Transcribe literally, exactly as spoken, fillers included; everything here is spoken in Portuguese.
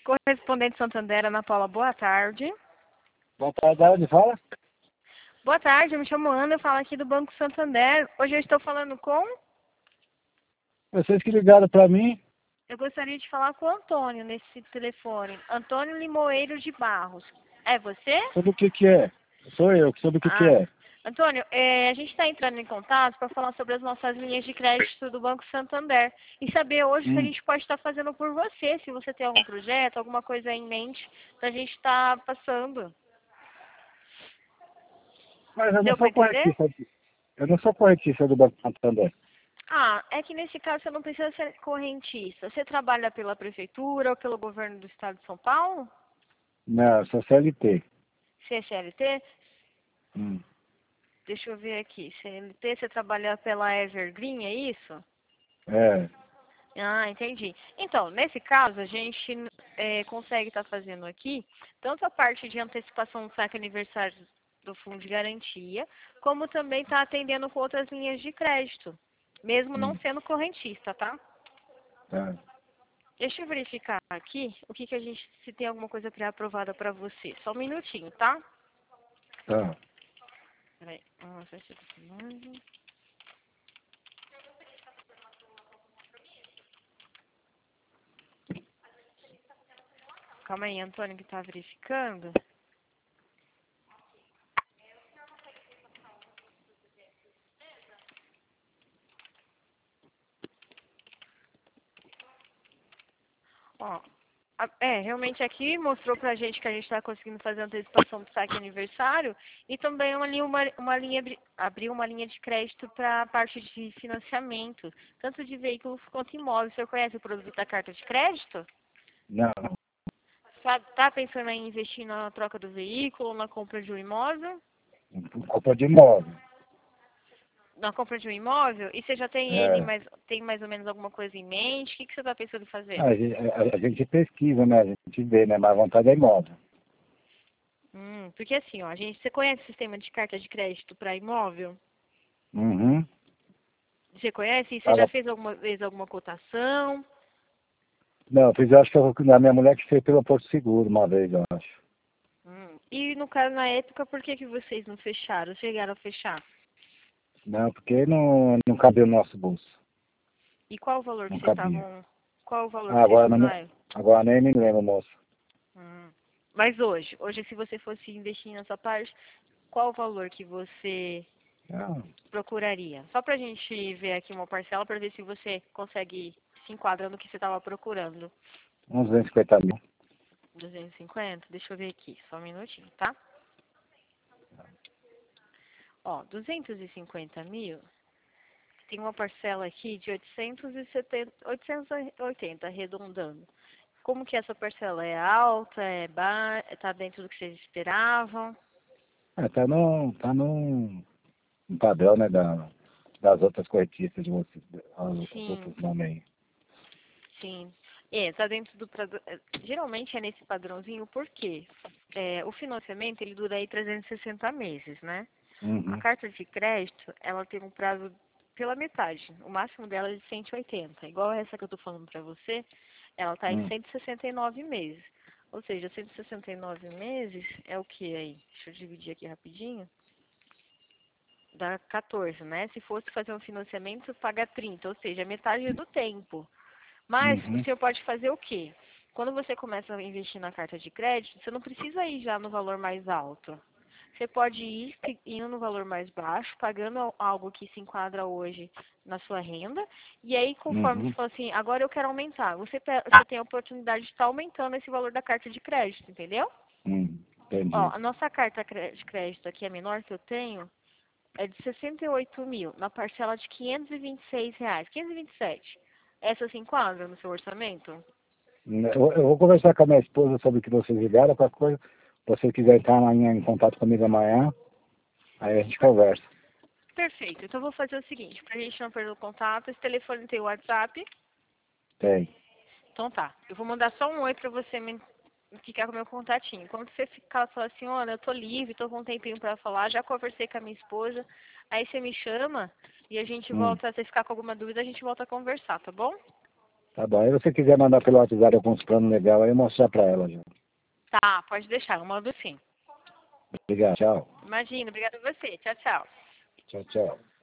Correspondente Santander, Ana Paula, boa tarde. Boa tarde, onde fala? Boa tarde, eu me chamo Ana, eu falo aqui do Banco Santander. Hoje eu estou falando com... Vocês que ligaram para mim? Eu gostaria de falar com o Antônio nesse telefone. Antônio Limoeiro de Barros. É você? Sobre o que que é? Sou eu, sobre o que que Ah, é? Antônio, é, a gente está entrando em contato para falar sobre as nossas linhas de crédito do Banco Santander e saber hoje o que a Hum. gente pode estar fazendo por você, se você tem algum projeto, alguma coisa em mente para a gente estar passando. Mas eu não Deu para sou entender? corretista. Eu não sou corretista do Banco Santander. Ah, é que nesse caso você não precisa ser correntista. Você trabalha pela prefeitura ou pelo governo do estado de São Paulo? Não, eu sou C L T. C S L T? Hum. Deixa eu ver aqui. C L T, você trabalha pela Evergreen, é isso? É. Ah, entendi. Então, nesse caso, a gente é, consegue estar fazendo aqui tanto a parte de antecipação do saque aniversário do fundo de garantia, como também está atendendo com outras linhas de crédito, mesmo não Hum. sendo correntista, tá? Tá. Deixa eu verificar aqui o que, que a gente, se tem alguma coisa pré-aprovada para você. Só um minutinho, tá? Tá. Peraí. Nossa, esse documento. Calma aí, Antônio, que tá verificando. Ó, a- é, realmente aqui mostrou pra gente que a gente está conseguindo fazer antecipação do saque aniversário e também uma, linha- uma, uma linha, abri- abriu uma linha de crédito para a parte de financiamento, tanto de veículos quanto imóveis. O senhor conhece o produto da carta de crédito? Não. Sabe, tá pensando em investir na troca do veículo, na compra de um imóvel? Culpa de imóvel. Na compra de um imóvel? E você já tem ele, É. mas tem mais ou menos alguma coisa em mente? O que, que você está pensando em fazer? A, gente- a- a gente pesquisa, né? A gente vê, né? Mas a vontade é imóvel. Hum, porque assim, ó, a gente, você conhece o sistema de carta de crédito para imóvel? Uhum. Você conhece? E você já Paga... fez alguma vez alguma cotação? Não, fiz, eu acho que eu, a minha mulher que fez pelo Porto Seguro uma vez, eu acho. Hum. E no caso, na época, por que, que vocês não fecharam? Chegaram a fechar? Não, porque não, não cabia no nosso bolso. E qual o valor que Não vocês cabia. estavam... Qual o valor Ah, que vocês agora, tinham não na me, época? agora nem me lembro, moço. Hum. Mas hoje, hoje se você fosse investir nessa parte, qual o valor que você Ah, procuraria? Só pra gente ver aqui uma parcela para ver se você consegue se enquadrar no que você estava procurando. uns duzentos e cinquenta mil. duzentos e cinquenta? Deixa eu ver aqui, só um minutinho, tá? Ó, duzentos e cinquenta mil, tem uma parcela aqui de oitocentos e setenta, oitocentos e oitenta, arredondando. Como que essa parcela é alta, é ba... tá dentro do que vocês esperavam? Ah, tá no, tá no, no padrão, né, da, das outras corretistas de vocês, as, as Sim, outros nomes aí. sim. É, tá dentro do padrão. Geralmente é nesse padrãozinho, porque é, o financiamento ele dura aí trezentos e sessenta meses, né? A Uhum. carta de crédito, ela tem um prazo pela metade. O máximo dela é de cento e oitenta. Igual essa que eu tô falando pra você, ela tá em Hum. cento e sessenta e nove meses. Ou seja, cento e sessenta e nove meses é o que aí? Deixa eu dividir aqui rapidinho. Dá quatorze, né? Se fosse fazer um financiamento, paga trinta, ou seja, metade do tempo. Mas o Uhum. senhor pode fazer o quê? Quando você começa a investir na carta de crédito, você não precisa ir já no valor mais alto. Você pode ir fi- indo no valor mais baixo, pagando al- algo que se enquadra hoje na sua renda, e aí conforme você Uhum. fala assim, agora eu quero aumentar, você, pe- você tem a oportunidade de estar aumentando esse valor da carta de crédito, entendeu? Hum. Ó, Entendi. a nossa carta cre- de crédito aqui, a menor que eu tenho, é de sessenta e oito mil, na parcela de quinhentos e vinte e seis reais, quinhentos e vinte e sete. Essa se enquadra no seu orçamento? Eu, eu vou conversar com a minha esposa sobre o que vocês ligaram, qualquer coisa. Se você quiser entrar amanhã em contato comigo amanhã, aí a gente conversa. Perfeito. Então, eu vou fazer o seguinte, pra gente não perder o contato, esse telefone tem o WhatsApp. Tem. Então, tá. Eu vou mandar só um oi pra você me ficar com o meu contatinho. Quando você ficar, falar assim, olha, eu tô livre, tô com um tempinho pra falar, já conversei com a minha esposa, aí você me chama e a gente Hum. volta, se você ficar com alguma dúvida, a gente volta a conversar, tá bom? Tá bom. Aí você quiser mandar pelo WhatsApp alguns planos legais, aí eu mostrar pra ela já. Tá, pode deixar, eu mando sim. Obrigado, tchau. Imagina, obrigada a você. Tchau, tchau. Tchau, tchau.